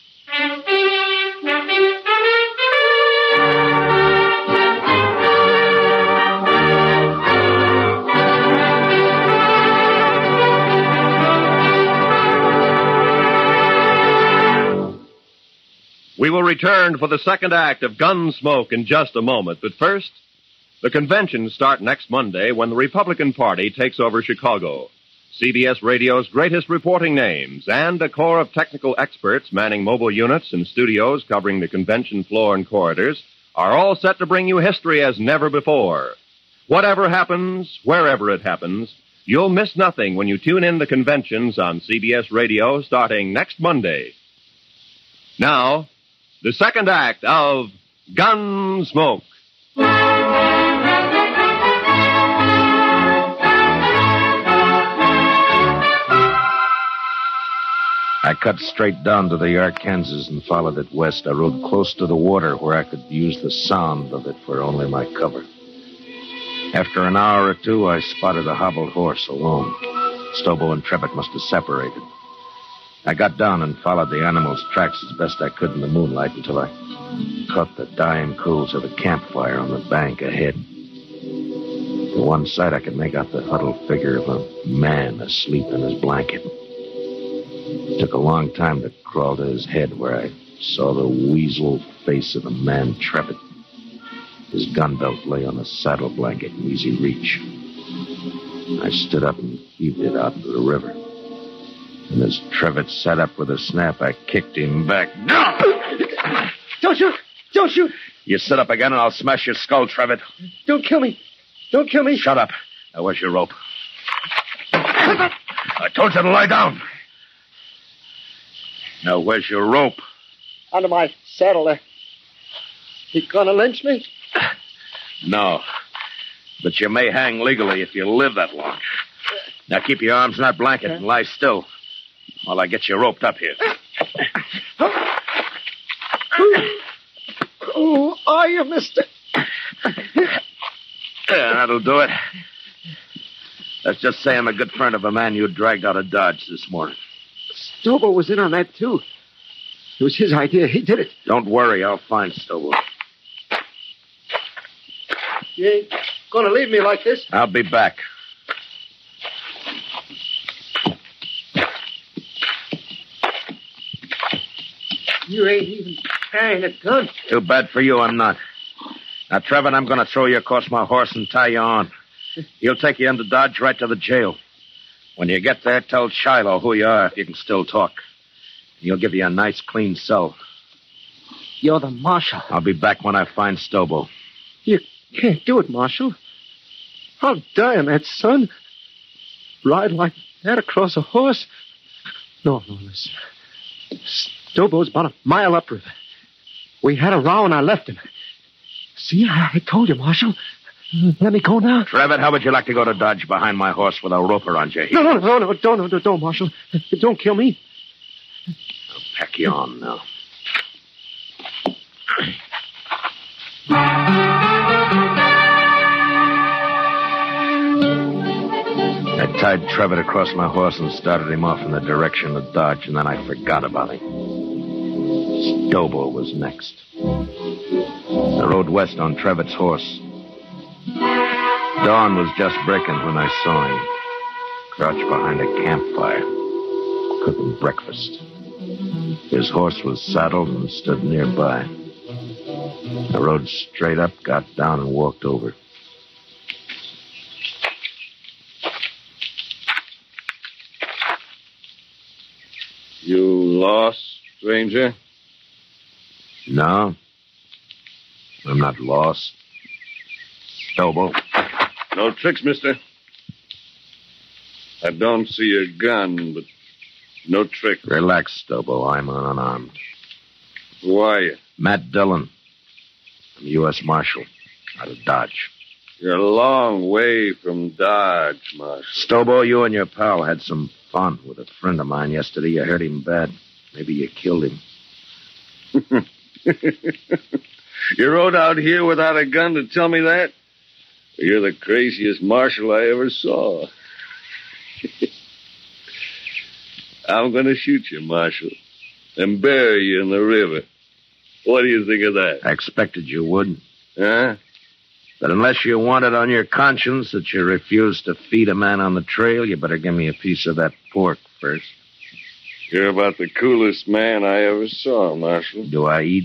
We will return for the second act of Gunsmoke in just a moment. But first, the conventions start next Monday when the Republican Party takes over Chicago. C B S Radio's greatest reporting names and a corps of technical experts manning mobile units and studios covering the convention floor and corridors are all set to bring you history as never before. Whatever happens, wherever it happens, you'll miss nothing when you tune in the conventions on C B S Radio starting next Monday. Now, the second act of Gunsmoke. I cut straight down to the Arkansas and followed it west. I rode close to the water where I could use the sound of it for only my cover. After an hour or two, I spotted a hobbled horse alone. Stobo and Trevitt must have separated. I got down and followed the animal's tracks as best I could in the moonlight until I caught the dying coals of a campfire on the bank ahead. To one side, I could make out the huddled figure of a man asleep in his blanket. It took a long time to crawl to his head where I saw the weasel face of the man Trevitt. His gun belt lay on a saddle blanket in easy reach. I stood up and heaved it out into the river. And as Trevitt sat up with a snap, I kicked him back. Don't shoot! Don't shoot! You sit up again and I'll smash your skull, Trevitt. Don't kill me! Don't kill me! Shut up. Now, where's your rope? I told you to lie down. Now, where's your rope? Under my saddle there. You gonna lynch me? No. But you may hang legally if you live that long. Now, keep your arms in that blanket and lie still while I get you roped up here. Who are you, mister? Yeah, that'll do it. Let's just say I'm a good friend of a man you dragged out of Dodge this morning. Stobo was in on that, too. It was his idea. He did it. Don't worry. I'll find Stobo. You ain't gonna leave me like this? I'll be back. You ain't even carrying a gun. Too bad for you, I'm not. Now, Trevor, I'm going to throw you across my horse and tie you on. He'll take you into Dodge right to the jail. When you get there, tell Shiloh who you are if you can still talk. He'll give you a nice, clean cell. You're the marshal. I'll be back when I find Stobo. You can't do it, Marshal. I'll die on that, son. Ride like that across a horse? No, no, listen. Stobo's about a mile upriver. We had a row and I left him. See, I, I told you, Marshal. Let me go now. Trevitt, how would you like to go to Dodge behind my horse with a rope around your head? No, no, no, no, don't, no, no, don't, Marshal. Don't kill me. I'll pack you on now. I tied Trevitt across my horse and started him off in the direction of Dodge, and then I forgot about him. Stobo was next. I rode west on Trevitt's horse. Dawn was just breaking when I saw him, crouched behind a campfire, cooking breakfast. His horse was saddled and stood nearby. I rode straight up, got down, and walked over. You lost, stranger? No. I'm not lost. Stobo. No tricks, mister. I don't see a gun, but no trick. Relax, Stobo. I'm unarmed. Who are you? Matt Dillon. I'm U S Marshal out of Dodge. You're a long way from Dodge, Marshal. Stobo, you and your pal had some fun with a friend of mine yesterday. You hurt him bad. Maybe you killed him. You rode out here without a gun to tell me that? You're the craziest marshal I ever saw. I'm going to shoot you, Marshal, and bury you in the river. What do you think of that? I expected you would. Huh? But unless you want it on your conscience that you refused to feed a man on the trail, you better give me a piece of that pork first. You're about the coolest man I ever saw, Marshal. Do I eat?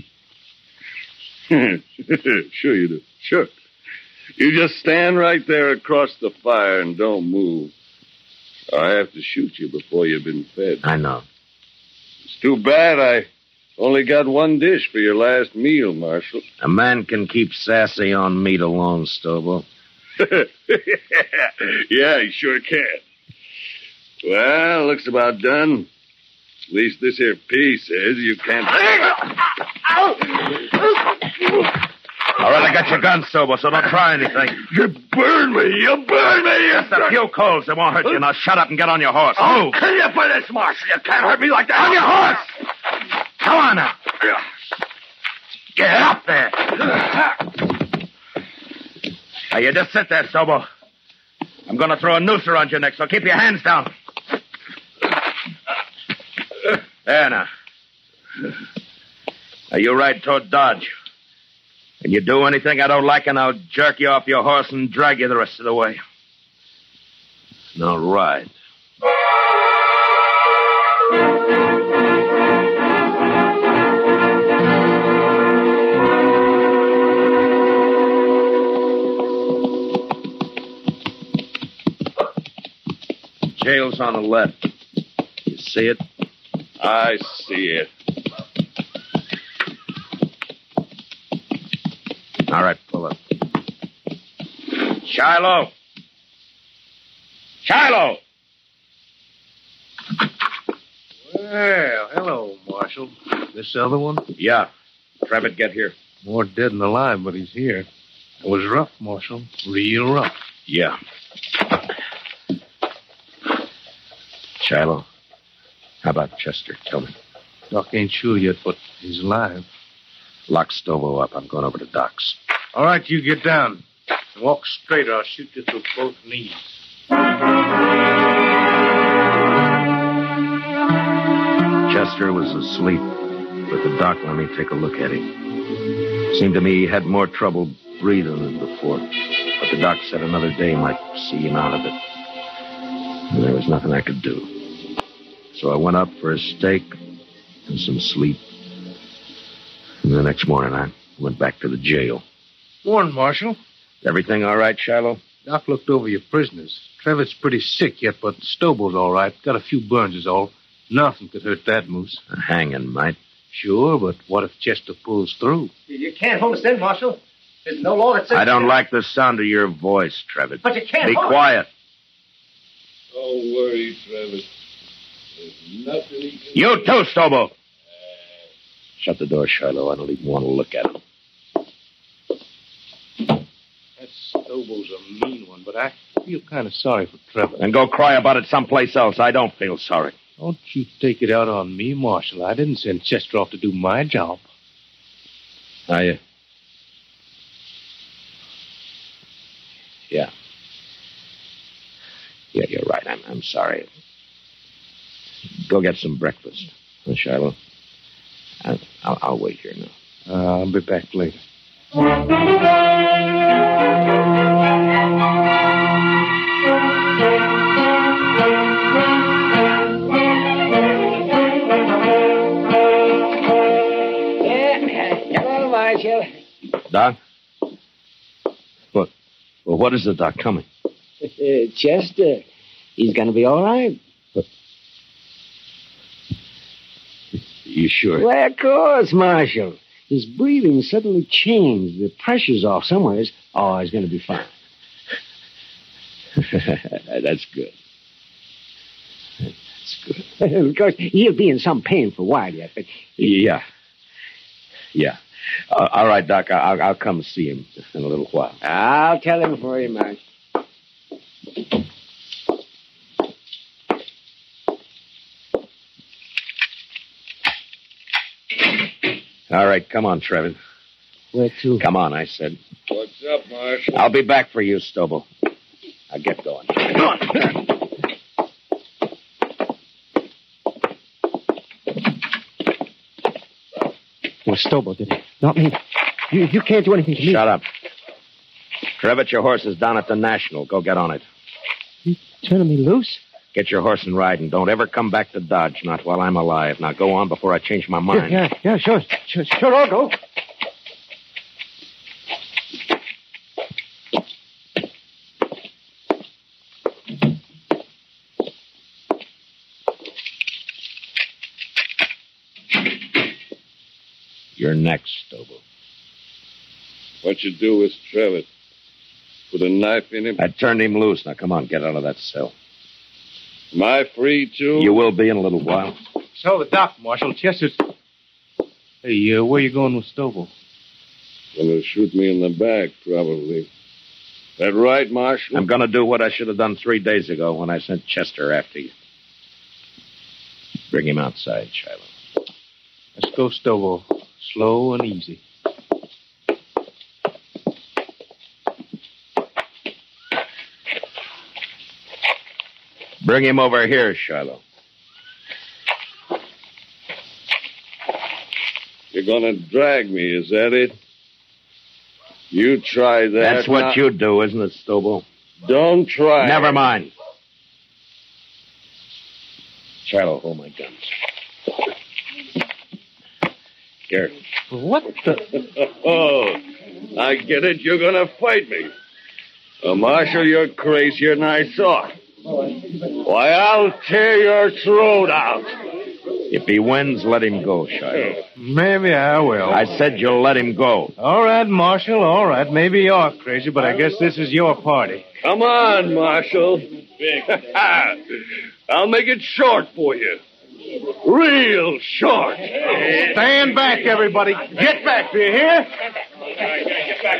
Sure you do. Sure. You just stand right there across the fire and don't move. I have to shoot you before you've been fed. I know. It's too bad I only got one dish for your last meal, Marshal. A man can keep sassy on meat alone, Stobo. Yeah, he sure can. Well, looks about done. At least this here piece says you can't... All right, I got your gun, Stobo, so don't try anything. You burn me! You burn me! Just a few coals. They won't hurt you. Now shut up and get on your horse. I'll kill you for this, Marshal. You can't hurt me like that. On your horse! Come on now. Get up there. Now, you just sit there, Stobo. I'm going to throw a noose around your neck, so keep your hands down. There now. Now, you ride toward Dodge. And you do anything I don't like, and I'll jerk you off your horse and drag you the rest of the way. Now ride. Jail's on the left. You see it? I see it. All right, pull up. Shiloh! Shiloh! Well, hello, Marshal. This other one? Yeah. Trevitt, get here. More dead than alive, but he's here. It was rough, Marshal. Real rough. Yeah. Shiloh, how about Chester? Tell me. Doc ain't sure yet, but he's alive. Lock Stobo up. I'm going over to Doc's. All right, you get down. Walk straight or I'll shoot you through both knees. Chester was asleep, but the doc let me take a look at him. Seemed to me he had more trouble breathing than before, but the doc said another day might see him out of it. And there was nothing I could do. So I went up for a steak and some sleep. And the next morning, I went back to the jail. Morning, Marshal. Everything all right, Shiloh? Doc looked over your prisoners. Trevitt's pretty sick yet, but Stobo's all right. Got a few burns is all. Nothing could hurt that moose. A hanging might. Sure, but what if Chester pulls through? You can't hold us in, Marshal. There's no law that says... I don't like the sound of your voice, Trevitt. But you can't Be hold quiet. Don't worry, Trevitt. There's nothing he can... You too, Stobo. Shut the door, Shiloh. I don't even want to look at him. That Stobo's a mean one, but I feel kind of sorry for Trevor. And go cry about it someplace else. I don't feel sorry. Don't you take it out on me, Marshal. I didn't send Chester off to do my job. Are you? Yeah. Yeah, you're right. I'm, I'm sorry. Go get some breakfast, huh, Shiloh? I'll, I'll, I'll wait here now. Uh, I'll be back later. Hello, Marshal. Doc? What? Well, what is the doc coming? Uh, Chester. He's going to be all right. You sure? Well, of course, Marshal. His breathing suddenly changed. The pressure's off somewhere. Oh, he's going to be fine. That's good. That's good. Of course, he'll be in some pain for a while yet, but... Yeah. Yeah. Uh, all right, Doc. I'll, I'll come see him in a little while. I'll tell him for you, Marshal. All right, come on, Trevor. Where to? Come on, I said. What's up, Marshal? I'll be back for you, Stobo. I'll get going. Come on. Well, Stobo did it. Not me. You, you can't do anything to me. Shut up. Trevitt, your horse is down at the National. Go get on it. You turning me loose? Get your horse and ride, and don't ever come back to Dodge, not while I'm alive. Now go on before I change my mind. Yeah, yeah, yeah, sure. Sure, sure I'll go. You're next, Stobo. What you do with Trevitt? Put a knife in him? I turned him loose. Now come on, get out of that cell. Am I free, too? You will be in a little while. So, the doc, Marshal. Chester's... Hey, uh, where you going with Stobo? Gonna shoot me in the back, probably. That right, Marshal? I'm gonna do what I should have done three days ago when I sent Chester after you. Bring him outside, Shiloh. Let's go, Stobo. Slow and easy. Bring him over here, Shiloh. You're gonna drag me, is that it? You try that. That's what now. you do, isn't it, Stobo? Don't try. Never mind. Shiloh, hold my guns. Here. What the... Oh, I get it. You're gonna fight me. Uh, Marshal, you're crazier than I thought. Why, I'll tear your throat out. If he wins, let him go, Shiloh. Maybe I will. I said you'll let him go. All right, Marshal, all right. Maybe you're crazy, but I guess this is your party. Come on, Marshal. I'll make it short for you. Real short. Stand back, everybody. Get back, do you hear? Get back,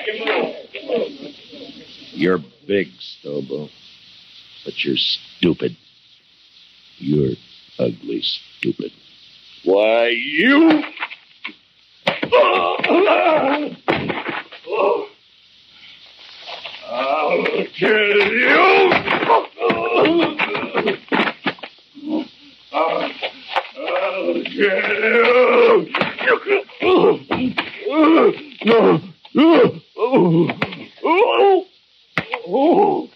You're big, Stobo. But you're stupid. You're ugly stupid. Why, you... I'll kill you! I'll kill you! No!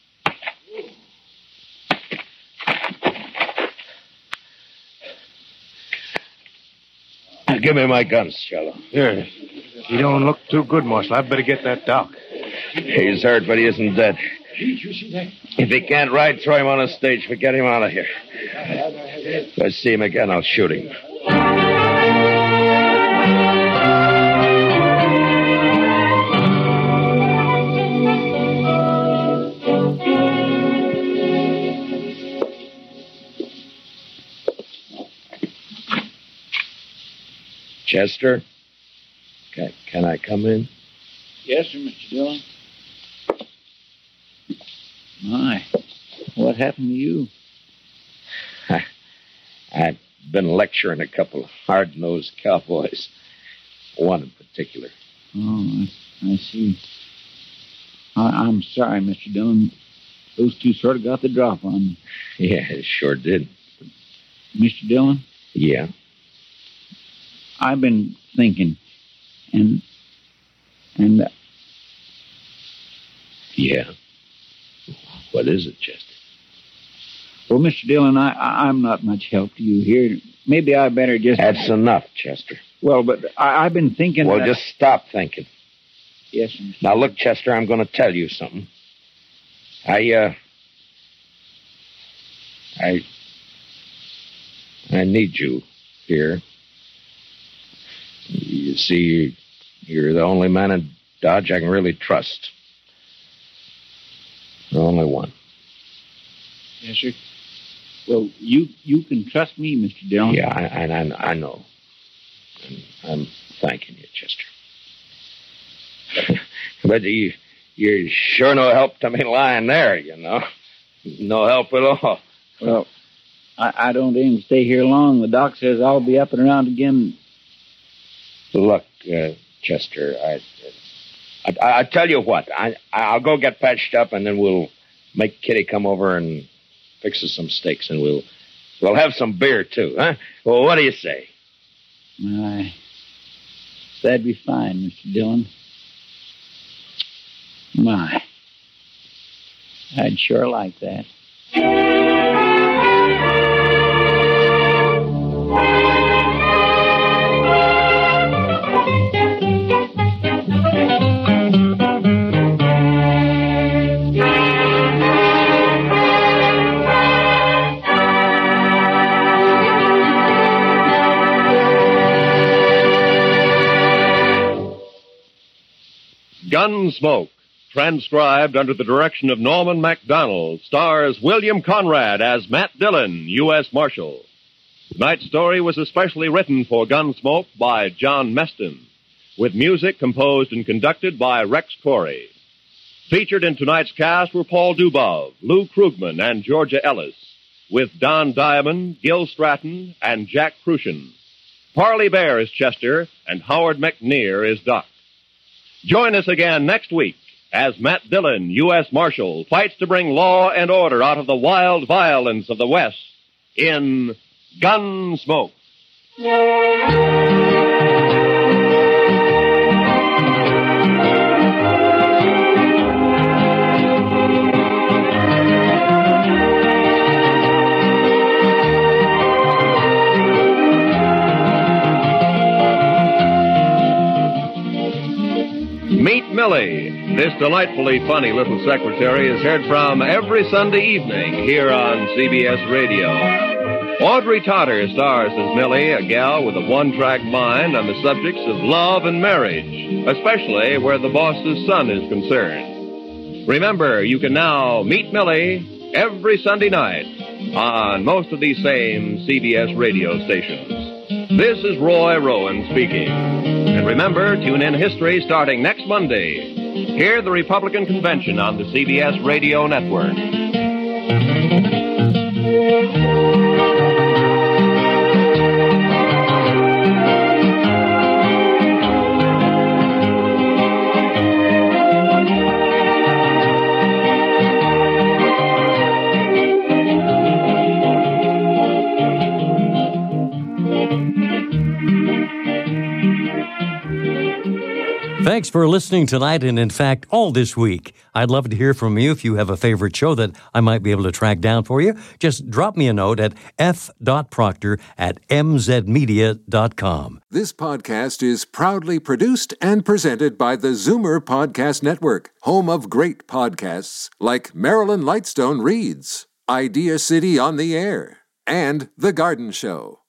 Give me my guns, Shiloh. Here. You don't look too good, Marshal. I'd better get that doc. He's hurt, but he isn't dead. If he can't ride, throw him on a stage. Get him out of here. If I see him again, I'll shoot him. Chester? Can, can I come in? Yes, sir, Mister Dillon. My, what happened to you? I, I've been lecturing a couple of hard-nosed cowboys. One in particular. Oh, I, I see. I, I'm sorry, Mister Dillon. Those two sort of got the drop on me. Yeah, it sure did. Mister Dillon? Yeah? I've been thinking, and, and... Uh, yeah? What is it, Chester? Well, Mister Dillon, I, I, I'm not much help to you here. Maybe I better just... That's enough, Chester. Well, but I, I've been thinking... Well, that... just stop thinking. Yes, sir. Now, look, Chester, I'm going to tell you something. I, uh... I... I need you here You see, you're the only man in Dodge I can really trust. The only one. Yes, sir. Well, you you can trust me, Mister Dillon. Yeah, I, I, I, I know. And I'm thanking you, Chester. But you, you're sure no help to me lying there, you know. No help at all. Well, I, I don't aim to stay here long. The doc says I'll be up and around again. Look, uh, Chester, I, I, I tell you what. I, I'll go get patched up, and then we'll make Kitty come over and fix us some steaks, and we'll we'll have some beer too, huh? Well, what do you say? Aye, that'd be fine, Mister Dillon. My, I'd sure like that. Gunsmoke, transcribed under the direction of Norman MacDonald, stars William Conrad as Matt Dillon, U S Marshal. Tonight's story was especially written for Gunsmoke by John Meston, with music composed and conducted by Rex Corey. Featured in tonight's cast were Paul Dubov, Lou Krugman, and Georgia Ellis, with Don Diamond, Gil Stratton, and Jack Crucian. Parley Bear is Chester, and Howard McNear is Doc. Join us again next week as Matt Dillon, U S Marshal, fights to bring law and order out of the wild violence of the West in Gunsmoke. Meet Millie. This delightfully funny little secretary is heard from every Sunday evening here on C B S Radio. Audrey Totter stars as Millie, a gal with a one-track mind on the subjects of love and marriage, especially where the boss's son is concerned. Remember, you can now meet Millie every Sunday night on most of these same C B S radio stations. This is Roy Rowan speaking. And remember, tune in History starting next Monday. Hear the Republican Convention on the C B S Radio Network. Thanks for listening tonight and, in fact, all this week. I'd love to hear from you if you have a favorite show that I might be able to track down for you. Just drop me a note at f dot proctor at m z media dot com. This podcast is proudly produced and presented by the Zoomer Podcast Network, home of great podcasts like Marilyn Lightstone Reads, Idea City on the Air, and The Garden Show.